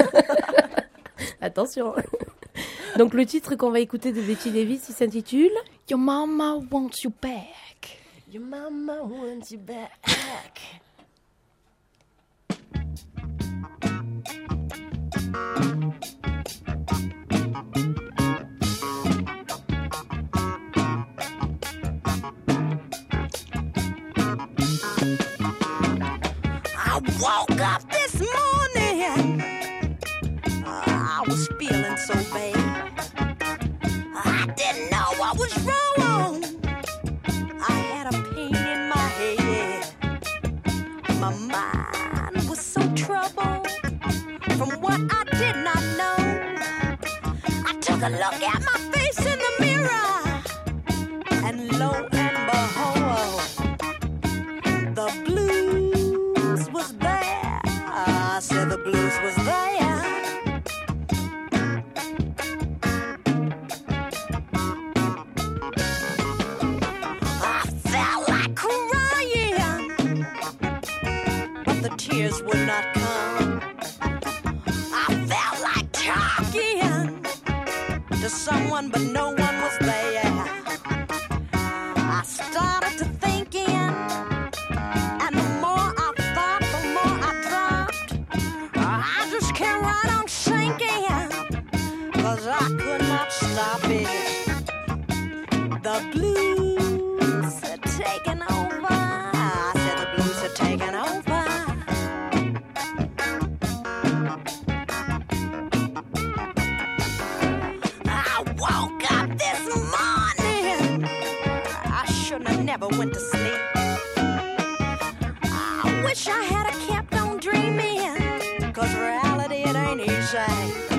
Attention. Donc le titre qu'on va écouter de Betty Davis, il s'intitule Your mama wants you back. Your mama wants you back. took a look at my face in the mirror, and lo and behold, the blues was there. I said the blues was there. I felt like crying, but the tears would not come. I felt like talking to someone, but no one was there. I started to thinking, and the more I thought, the more I dropped. I just kept right on sinking, 'cause I could not stop it. The blues had taken over. I said the blues had taken over. I woke up this morning. I shouldn't have never went to sleep. I wish I had a kept on dreaming, 'cause reality it ain't easy.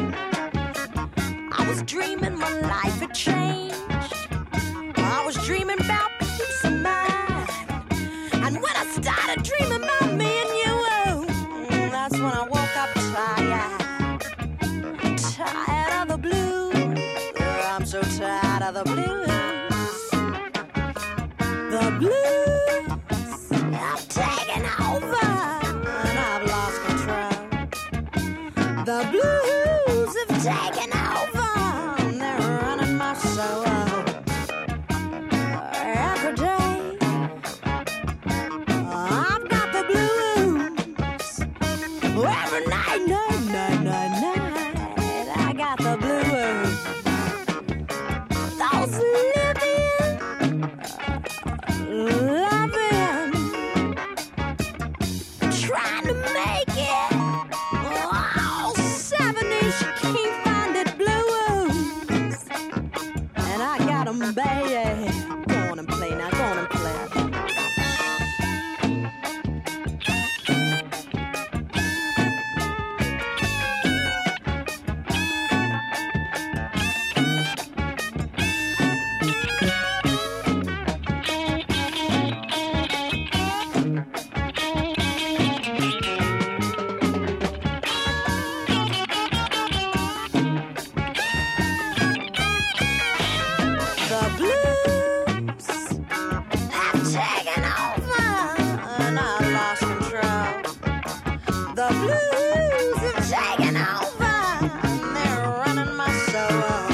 I was dreaming my life had changed. I was dreaming about peace of mind. And when I started dreaming about me and you, that's when I woke up tired. Tired of the blues. I'm so tired of the blues. The blues have taken over, and I've lost control. The blues have taken over, and they're running my soul. Every day, I've got the blues. Every night, I got the blues. Those living, loving, trying to make it. Oh, 70s, you can't find it blues. And I got 'em, baby. Go on and play now, go on and play. The blues have taken over, and I've lost control. The blues have taken over, and they're running my soul.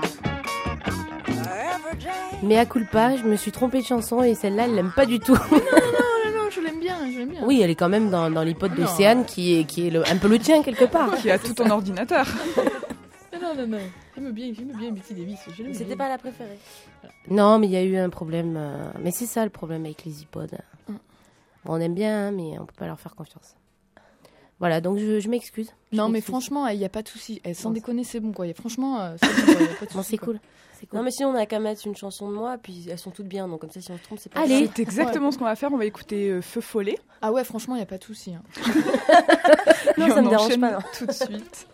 Every day. Mea culpa, je me suis trompée de chanson et celle-là, elle l'aime pas du tout. Non, je l'aime bien, je l'aime bien. Oui, elle est quand même dans l'hypothèse d'Océane qui est un peu le tien quelque part. Qui a tout ton ordinateur. Non. J'aime bien Betty Davis. je l'aime C'était bien. pas la préférée. Non, mais il y a eu un problème. Mais c'est ça le problème avec les iPods. Bon, on aime bien, hein, mais on peut pas leur faire confiance. Voilà, donc je m'excuse. Non, mais franchement, il n'y a pas de souci. Sans déconner, c'est bon, quoi. Franchement, c'est bon, quoi, y a pas de Bon, souci, c'est quoi. cool. C'est cool. Non, mais sinon, on a qu'à mettre une chanson de moi, puis elles sont toutes bien, donc comme ça, si on se trompe, c'est pas Allez. grave. C'est exactement ce qu'on va faire. On va écouter Feu Follet. Ah ouais, franchement, il n'y a pas de souci. Hein. Non, Et ça on me dérange enchaîne pas, non. tout de suite.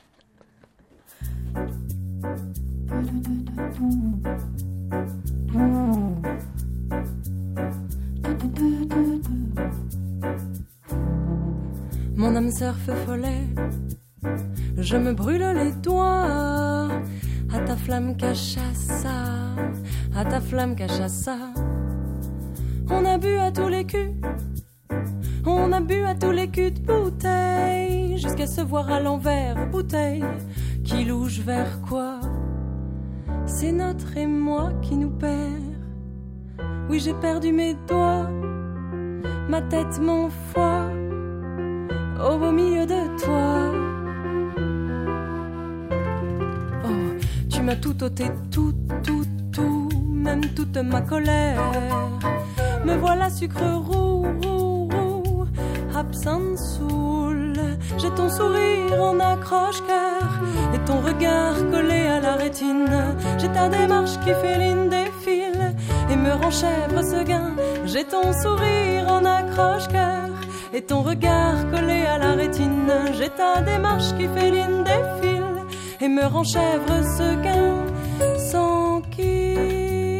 Mon âme sœur feu follet, je me brûle les doigts à ta flamme cachaça, à ta flamme cachaça. On a bu à tous les culs, on a bu à tous les culs de bouteille, jusqu'à se voir à l'envers, bouteille qui louche vers quoi? C'est notre et moi qui nous perd. Oui, j'ai perdu mes doigts, ma tête, mon foie, au beau milieu de toi. Oh, tu m'as tout ôté, tout, même toute ma colère. Me voilà sucre roux, absinthe saoul. J'ai ton sourire en accroche-cœur et ton regard collé à la rétine. J'ai ta démarche qui féline défile et me rend chèvre ce gain. J'ai ton sourire en accroche-cœur et ton regard collé à la rétine. J'ai ta démarche qui féline défile et me renchèvre ce gain sans qui.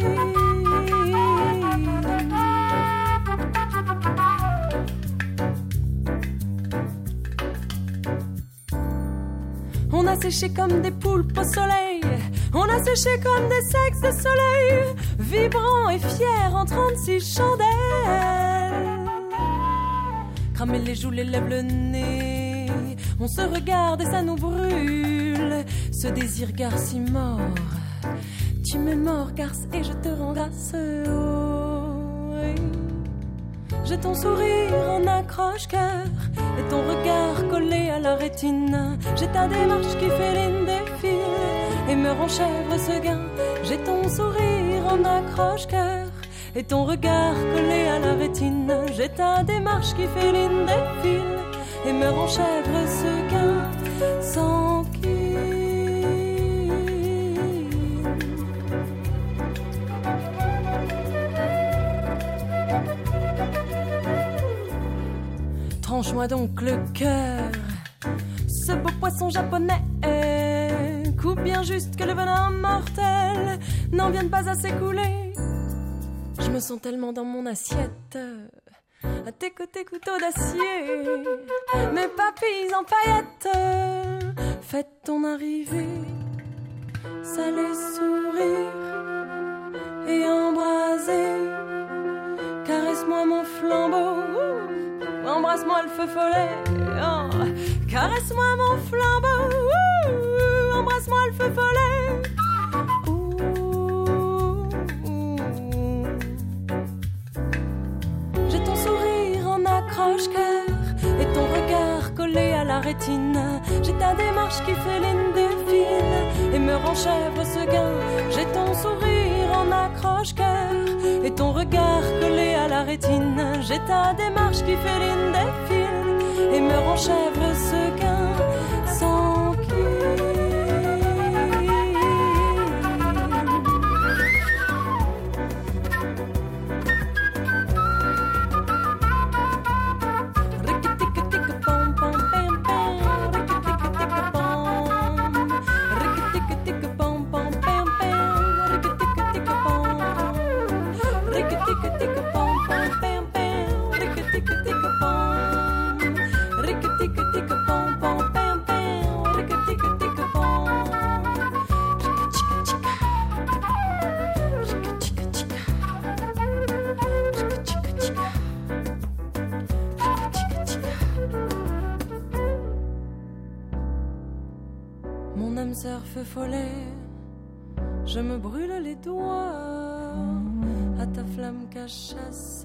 On a séché comme des poulpes au soleil, on a séché comme des sexes de soleil, vibrants et fiers en 36 chandelles. Cramer les joues, les lèvres, le nez, on se regarde et ça nous brûle. Ce désir garce si mort, tu me mords garce et je te rends grâce. Oh, oui. J'ai ton sourire en accroche-cœur et ton regard collé à la rétine. J'ai ta démarche qui fait ligne des fils et me renchèvre ce gain. J'ai ton sourire en accroche-cœur et ton regard collé à la rétine. J'ai ta démarche qui fait ligne des fils et me renchèvre ce gain sans qui. Tranche-moi donc le cœur, ce beau poisson japonais. Coupe bien juste que le venin mortel n'en vienne pas à s'écouler. Je me sens tellement dans mon assiette, à tes côtés couteau d'acier. Mes papilles en paillettes, faites ton arrivée. Salé sourire et embrasé, caresse-moi mon flambeau. Embrasse-moi le feu follet, oh. Caresse-moi mon flambeau, embrasse-moi le feu follet. J'ai ton sourire en accroche-cœur et ton regard collé à la rétine. J'ai ta démarche qui fait ligne des fils et me renchèvre ce gain. J'ai ton sourire en accroche-cœur et ton regard collé à la rétine. J'ai ta démarche qui fait ligne des fils et me renchèvre ce gain sans qui. Mon âme sœur feu follet, je me brûle les doigts à ta flamme cachasse.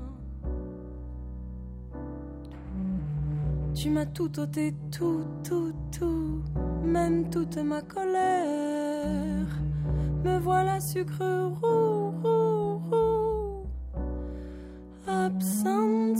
Tu m'as tout ôté, tout, même toute ma colère. Me voilà sucre roux, absinthe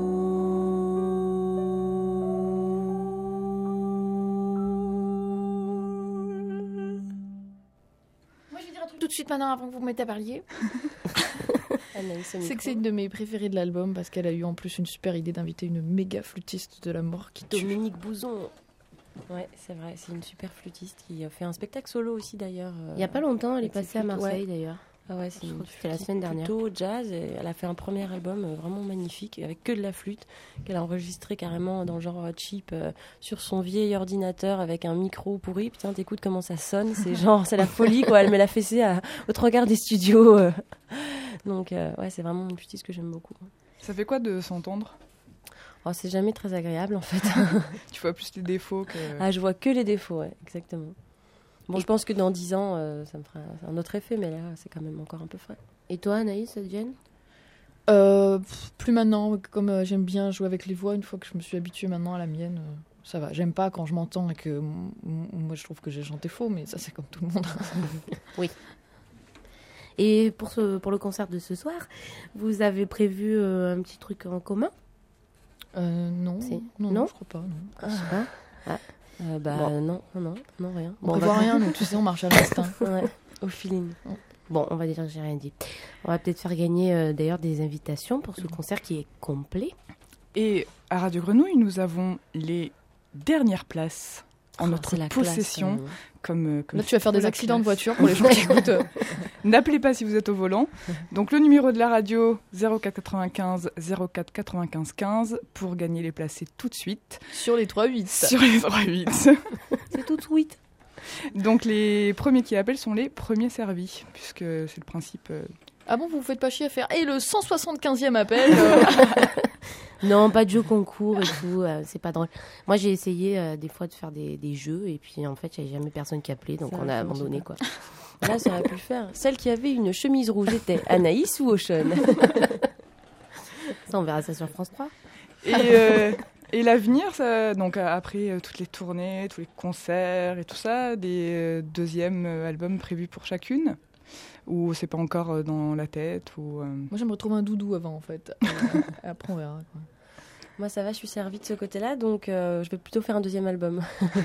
tout de suite maintenant avant que vous me mettiez à parler. C'est que c'est une de mes préférées de l'album parce qu'elle a eu en plus une super idée d'inviter une méga flûtiste de la mort qui tue. Dominique Bouzon. Ouais, c'est vrai, c'est une super flûtiste qui a fait un spectacle solo aussi d'ailleurs. Il n'y a pas longtemps, elle est passée à Marseille d'ailleurs. Ah ouais, c'était la semaine dernière. Plutôt jazz, et elle a fait un premier album vraiment magnifique avec que de la flûte qu'elle a enregistré carrément dans le genre cheap sur son vieil ordinateur avec un micro pourri. Putain, t'écoutes comment ça sonne, c'est genre c'est la folie quoi. Elle met la fessée aux trois quarts des studios. Donc ouais, c'est vraiment une flûtiste que j'aime beaucoup. Ça fait quoi de s'entendre? Oh, c'est jamais très agréable en fait. Tu vois plus les défauts que... Ah, je vois que les défauts, ouais, exactement. Bon, je pense que dans 10 ans, ça me fera un autre effet, mais là, c'est quand même encore un peu frais. Et toi, Anaïs, ça te gêne? Plus maintenant, comme j'aime bien jouer avec les voix, une fois que je me suis habituée maintenant à la mienne, ça va. J'aime pas quand je m'entends et que moi je trouve que j'ai chanté faux, mais ça c'est comme tout le monde. Oui. Et pour le concert de ce soir, vous avez prévu un petit truc en commun? Non, non, je crois pas. Non. Ah, je sais pas. Ah. Bon. Non, rien. On voit rien, nous, tu sais, on marche à l'instinct. Ouais, au feeling. Bon, on va dire que j'ai rien dit. On va peut-être faire gagner d'ailleurs des invitations pour ce concert qui est complet. Et à Radio Grenouille, nous avons les dernières places en notre c'est la classe, possession. quand même. Comme Là, tu vas faire pour des la accidents de classe. voiture pour les gens qui écoutent. N'appelez pas si vous êtes au volant. Donc le numéro de la radio 04 95 04 95 15 pour gagner les places, c'est tout de suite Sur les 3-8. sur les 3-8. C'est tout sweet. Donc les premiers qui appellent sont les premiers servis, puisque c'est le principe. Ah bon, vous vous faites pas chier à faire. Et le 175e appel. Non, pas de jeu concours et tout, c'est pas drôle. Moi, j'ai essayé des fois de faire des jeux et puis en fait, il n'y avait jamais personne qui appelait, donc Ça on a va, abandonné quoi. Là, ça aurait pu le faire. Celle qui avait une chemise rouge était Anaïs ou Ocean? Ça, on verra ça sur France 3. Et l'avenir, ça, donc après toutes les tournées, tous les concerts et tout ça, des deuxièmes albums prévus pour chacune, ou c'est pas encore dans la tête ou Moi, j'aimerais trouver un doudou avant, en fait. Après, on verra. Quoi. Moi, ça va, je suis servie de ce côté-là, donc je vais plutôt faire un deuxième album.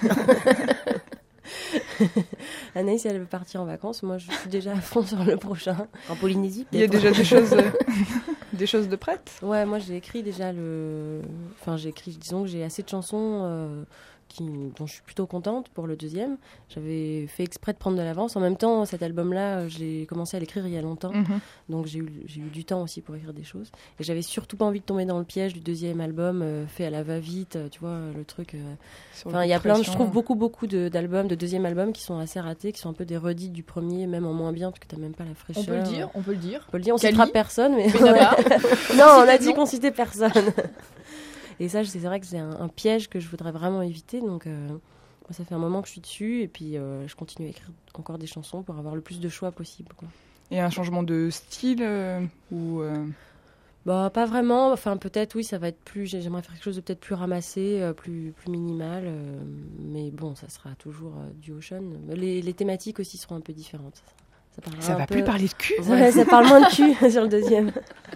Anaïs, elle veut partir en vacances. Moi, je suis déjà à fond sur le prochain. En Polynésie, il y a peut-être. déjà des choses, des choses de prêtes. Ouais, moi, j'ai écrit déjà disons que j'ai assez de chansons dont je suis plutôt contente pour le deuxième. J'avais fait exprès de prendre de l'avance. En même temps, cet album-là, je l'ai commencé à l'écrire il y a longtemps. Donc j'ai eu du temps aussi pour écrire des choses. Et j'avais surtout pas envie de tomber dans le piège du deuxième album fait à la va-vite, tu vois, le truc. Enfin, il y a je trouve beaucoup d'albums, de deuxième album qui sont assez ratés, qui sont un peu des redites du premier, même en moins bien, parce que t'as même pas la fraîcheur. On peut le dire, on peut le dire. On peut le dire, on Kali, citera personne, mais... Benabar. Non, on a Citez dit non. qu'on citait personne. Et ça, c'est vrai que c'est un piège que je voudrais vraiment éviter, donc... Moi, ça fait un moment que je suis dessus et puis je continue à écrire encore des chansons pour avoir le plus de choix possible, quoi. Et un changement de style ou Bah, pas vraiment. Enfin, peut-être, oui, ça va être plus... J'aimerais faire quelque chose de peut-être plus ramassé, plus minimal. Mais bon, ça sera toujours du Ocean. Les thématiques aussi seront un peu différentes. ça va plus parler de cul. Ouais, ça parle moins de cul sur le deuxième.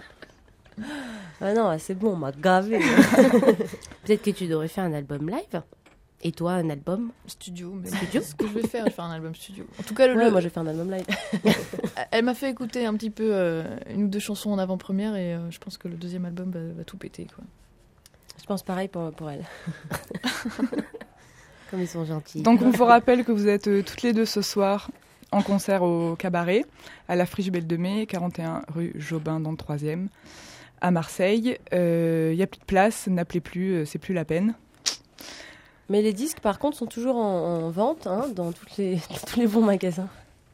Ah non, c'est bon, on m'a gavé. Peut-être que tu devrais faire un album live. Et toi, un album Studio. Mais Studio. c'est ce que je vais faire, je vais faire un album studio. En tout cas, Ouais, moi, je vais faire un album live. elle m'a fait écouter un petit peu une ou deux chansons en avant-première et je pense que le deuxième album va tout péter, quoi. Je pense pareil pour elle. Comme ils sont gentils. Donc on vous rappelle que vous êtes toutes les deux ce soir en concert au Cabaret, à la Friche Belle de Mai, 41 rue Jobin dans le 3e, à Marseille. Il n'y a plus de place, n'appelez plus, c'est plus la peine. Mais les disques, par contre, sont toujours en vente dans tous les bons magasins.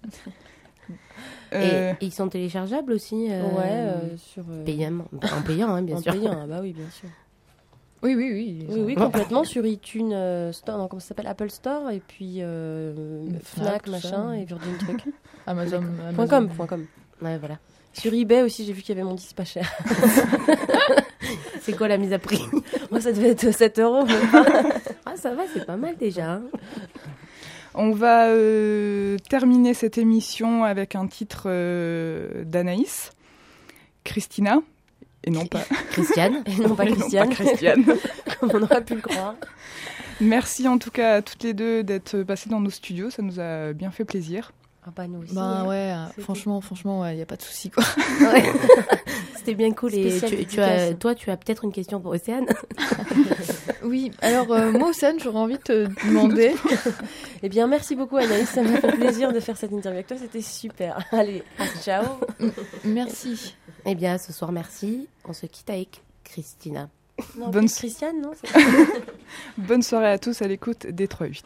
Et ils sont téléchargeables aussi sur... en payant, hein, bien en sûr. payant, bah oui, bien sûr. Oui. Oui, complètement, sur iTunes Store, non, comment ça s'appelle, Apple Store, et puis Fnac, tout machin, ça. et Virgin Truc. Amazon. .com. Ouais, voilà. Sur eBay aussi, j'ai vu qu'il y avait mon disque pas cher. C'est quoi la mise à prix? Moi, ça devait être 7 €. Même pas. Ah, ça va, c'est pas mal déjà. Hein. On va terminer cette émission avec un titre d'Anaïs, Christina, et non pas Christiane. Et non pas et non Christiane, pas Christiane. comme on aurait pu le croire. Merci en tout cas à toutes les deux d'être passées dans nos studios, ça nous a bien fait plaisir. Ah bah nous aussi. Bah hein. ouais, C'était- franchement, il n'y a pas de souci, quoi. Ouais. C'était bien cool. Et Spécial dédicace. toi, tu as peut-être une question pour Océane. Oui, alors moi, Océane, j'aurais envie de te demander. Eh bien, merci beaucoup Anaïs, ça m'a fait plaisir de faire cette interview avec toi, c'était super. Allez, ciao. Merci. Eh bien, ce soir, merci. On se quitte avec Christina. Non, Bonne- Christiane, non Bonne soirée à tous à l'écoute des 3-8.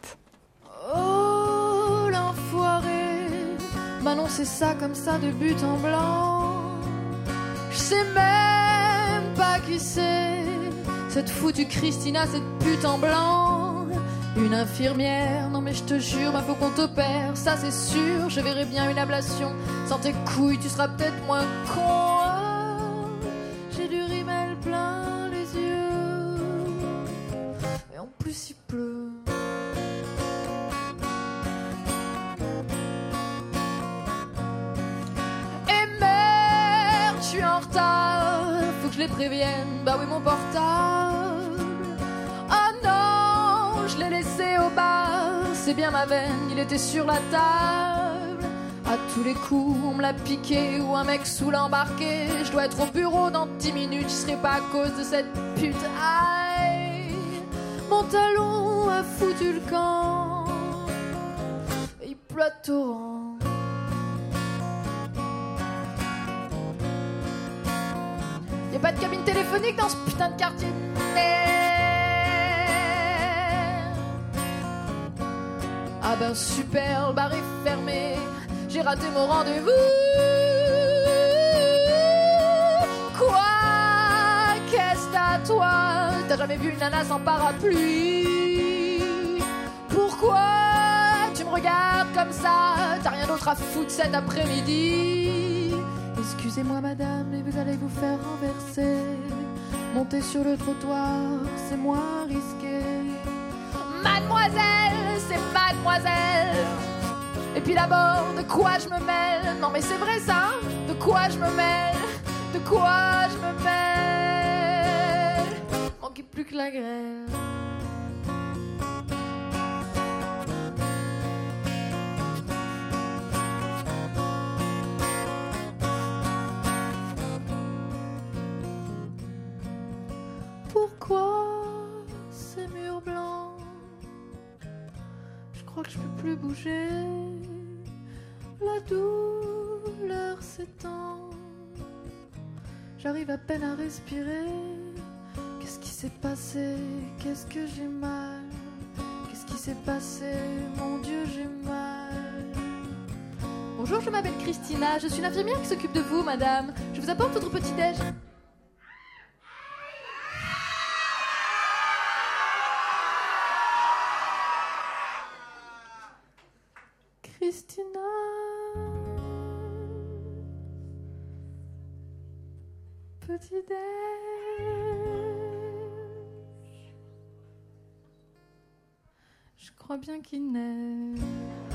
Oh l'enfoiré m'a annoncé ça comme ça de but en blanc. Je sais même pas qui c'est, cette foutue Christina, cette pute en blanc. Une infirmière, non mais je te jure, bah faut qu'on t'opère, ça c'est sûr. Je verrai bien une ablation, sans tes couilles tu seras peut-être moins con. Ah, j'ai du rimel plein les yeux, et en plus il pleut. Et merde, je suis en retard, faut que je les prévienne, bah oui mon portable. Ah non, je l'ai laissé au bar, c'est bien ma veine, il était sur la table. À tous les coups, on me l'a piqué ou un mec sous l'embarqué. Je dois être au bureau dans 10 minutes, je serai pas à cause de cette pute. Aïe, mon talon a a foutu le camp. Et il pleut à torrent. Y'a pas de cabine téléphonique dans ce putain de quartier de merde. Ah ben super, le bar est fermé. J'ai raté mon rendez-vous. Quoi? Qu'est-ce que t'as toi? T'as jamais vu une nana sans parapluie? Pourquoi tu me regardes comme ça? T'as rien d'autre à foutre cet après-midi? Excusez-moi madame, mais vous allez vous faire renverser. Monter sur le trottoir, c'est moins risqué. Mademoiselle, c'est mademoiselle. Et puis d'abord, de quoi je me mêle? Non mais c'est vrai ça, de quoi je me mêle? De quoi je me mêle? Manquait plus que la grêle. Pourquoi ces murs blancs? Je crois que je peux plus bouger. La douleur s'étend. J'arrive à peine à respirer. Qu'est-ce qui s'est passé? Qu'est-ce que j'ai mal? Qu'est-ce qui s'est passé? Mon Dieu, j'ai mal. Bonjour, je m'appelle Christina. Je suis l'infirmière qui s'occupe de vous, madame. Je vous apporte votre petit-déj. Christina. Petit-déj. Je crois bien qu'il neige.